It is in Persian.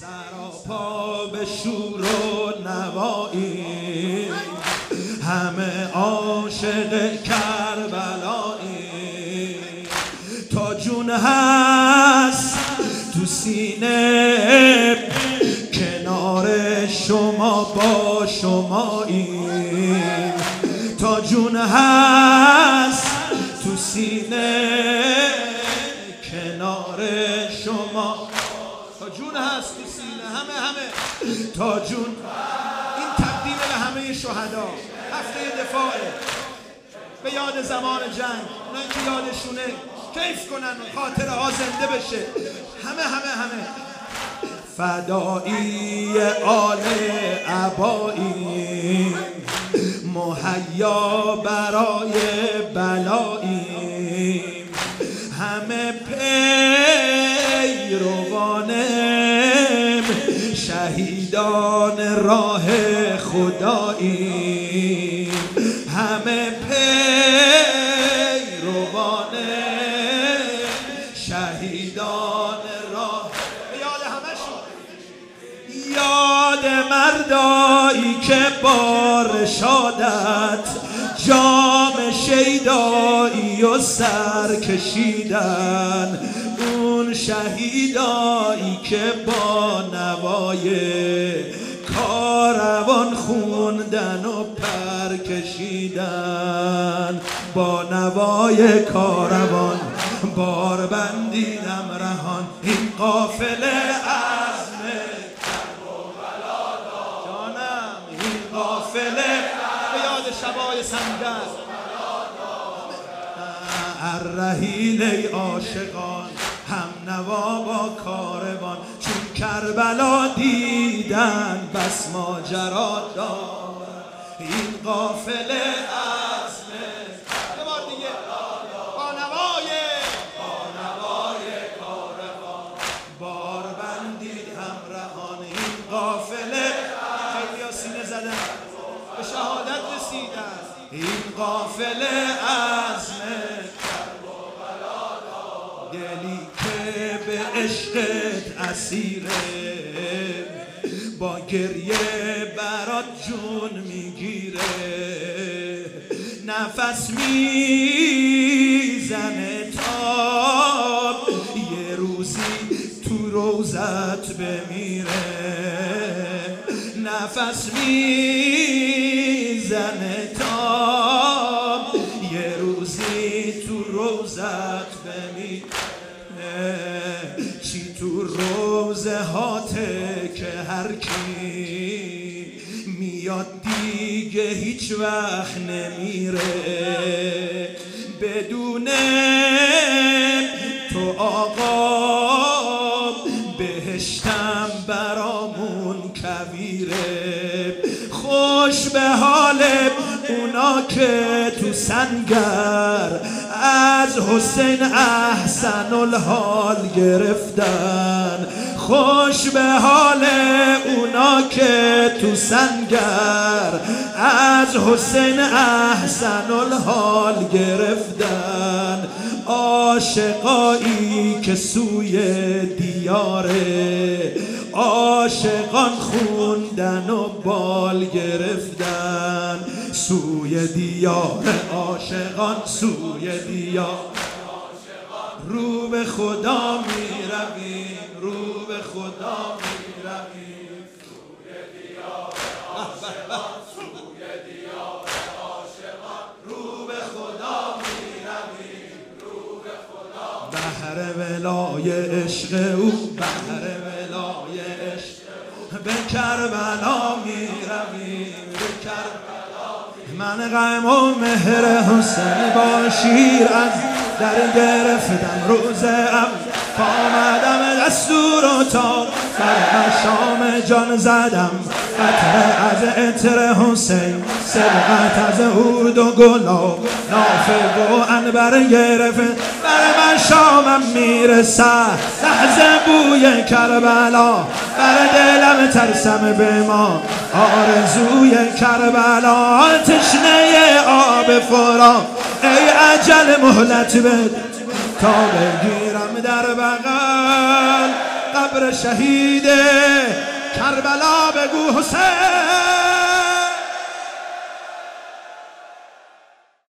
سراپا به شور و نوایی، همه عاشق کربلایی. تا جون هست تو سینه کنار شما با شماییم. تا جون هست تو سینه کنار شما. تا جون هست تو سینه همه تا جون. این تقدیم به همه شهدا. هفته دفاعه به یاد زمان جنگ، اونایی که یادشونه کیف کنن و خاطره ها زنده بشه. همه فدایی آل عبایی، مهیا برای بلایی. همه پیروانم شهیدان راه خدایی. همه پیروانم شهیدان راه. یاد همشون، یاد مردایی که با رشادت جام شیدایی و سر کشیدن. اون شهیدایی که با نوای کاروان خوندن و پر کشیدن. با نوای کاروان بار بندیدم رهان. این قافله عزم کربلا جانم، این قافله به یاد شبای سنگر. الرحیل ای عاشقان، هم نوا با کاروان. چون کربلا دیدن بس ماجرا دارد. این قافله عزم یه بار دیگه با نوای کاروان بار بندید همراهان. این قافله خیلی ها سینه زدن به شهادت رسیدن. این قافله عزم دلی که به عشقت اسیره، با گریه برات جون میگیره. نفس میزنه تا یه روزی تو روزت بمیره. نفس میزنه تا یه روزی تو روزت بمیره. چی تو روزه هاته که هر کی میاد دیگه هیچ وقت نمیره. بدون تو آقا بهشتم برامون کویره. خوش به حال اونا که تو سنگر از حسین احسن الحال گرفتن. خوش به حال اونا که تو سنگر از حسین احسن الحال گرفتن. عاشقایی که سوی دیاره عاشقان خوندن و بال گرفتن. سوی دیار عاشقان، سوی دیار رو به خدا می رویم، رو به خدا می رویم. سوی دیار عاشقان، سوی دیار عاشقان رو به خدا می رویم، رو به خدا. بحر ولای عشق او، بحر ولای عشق به کربلا می رویم، به کربلا. من غم و مهر حسین با شیر از در گرفتم. روز آمدم دستور و تار بر شام جان زدم. قطره از عطر حسین، سبقت از عود و گلاب، نافه و عنبر گرفت. بر شامم میرسد لحظه بوی کربلا. بر دلم ترسم به ما آرزوی کربلا. تشنه آب فرات ای اجل مهلت بده تا بگیرم در بغل قبر شهید کربلا بگو حسین